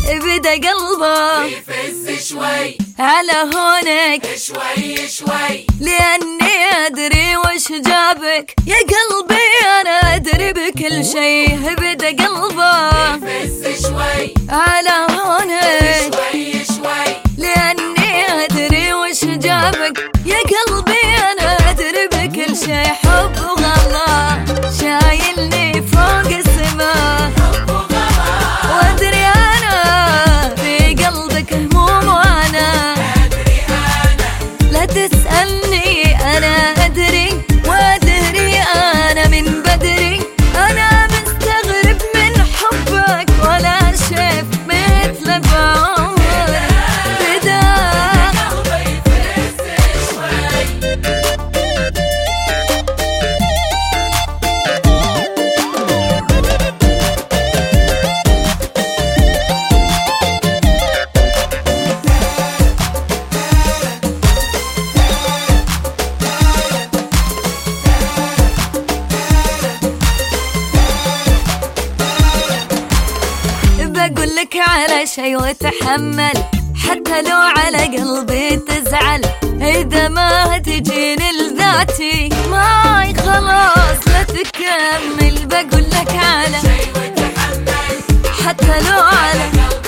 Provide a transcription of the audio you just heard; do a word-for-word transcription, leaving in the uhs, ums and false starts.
بدا قلبه يفز شوي على هونك شوي شوي، لأني أدري وش جابك يا قلبي، أنا أدري بكل شيء. بدا قلبه يفز شوي على هونك شوي شوي، لأني أدري وش جابك يا قلبي، أنا أدري بكل شيء. حب وغلا شايلني فوق السماء، وأدري أنا في قلبك هموم، وأنا أدري أنا لا تسألني أنا أدري، وأدري أنا من بدري. أنا مستغرب من حبك ولا شايف مثل بعمر. بدا قلبي يفز شوي. بقول لك على شي وتحمل، حتى لو على قلبي تزعل. إذا ما تجيني لذاتي معي خلاص لا تكمل. بقول لك على شي وتحمل حتى لو على قلبي